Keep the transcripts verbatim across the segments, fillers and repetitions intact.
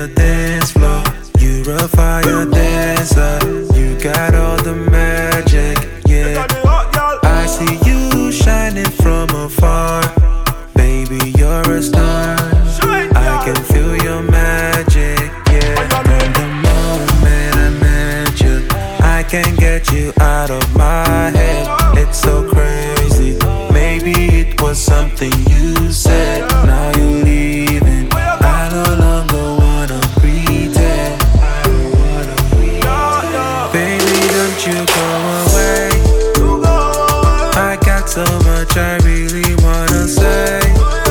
the dance floor. You're a fire dancer. You got all the magic, yeah. I see you shining from afar. Baby, you're a star. I can feel your magic, yeah. From the moment I met you, I can't get you out of my head. It's so crazy. Maybe it was something you said. Now you're leaving. I no longer wanna pretend. I don't wanna pretend. Baby, don't you go away. I got so much I really wanna say.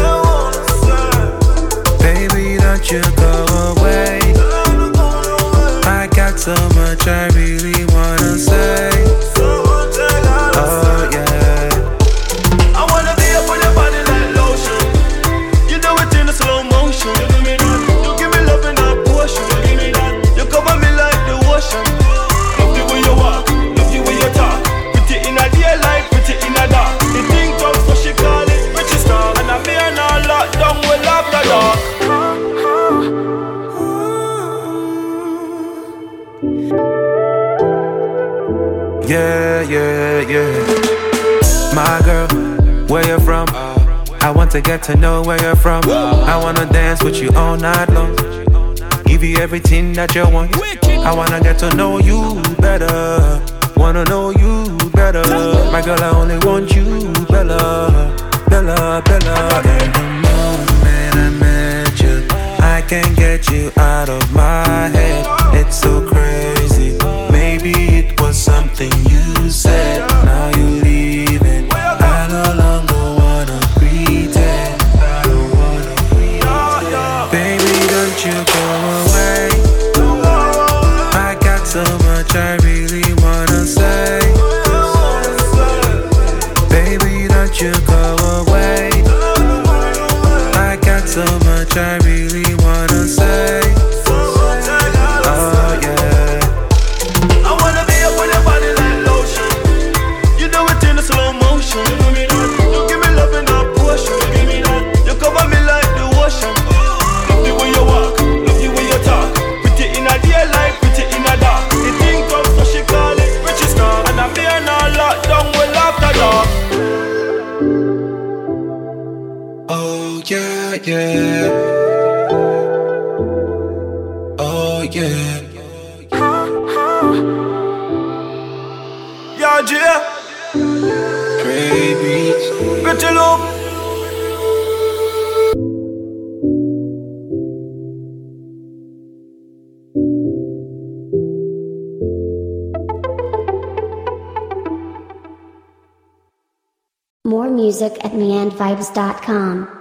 Baby, don't you go away. I got so much I really wanna say. Oh yeah. I wanna be up on your body like lotion. You do it in a slow motion. You give me that. You give me love in that portion. You give me that. You cover me like the ocean. Love the way you walk, love the way you talk. Put it in a daylight, put it in a dark. The thing comes so she call it Richie Star. And I'm here now locked down well after dark. Yeah, yeah, yeah. My girl, where you from? I want to get to know where you're from. I wanna dance with you all night long. Give you everything that you want. I wanna get to know you better. Wanna know you better. My girl, I only want you, Bella, Bella, Bella. In the moment I met you, I can't get you out of my head. It's so crazy. Maybe it was something you said. Now you're leaving. I no longer wanna pretend. I don't wanna pretend. Baby, don't you go away. I got so much I really wanna say. Baby, don't you go away. I got so much I really wanna say. Oh yeah. I wanna be up on your body like lotion. You do it in a slow motion. You give me that. You give me love in that portion. You give me that. You cover me like the ocean. Love the way you walk, love the way you talk. Put it in a daylight, put it in a dark. The thing comes so she call it Richie Star. And I'm here now locked down well after dark. Oh yeah, yeah. Oh yeah. Yeah, Jay. Baby. Pretty look. More music at meandvibes dot com.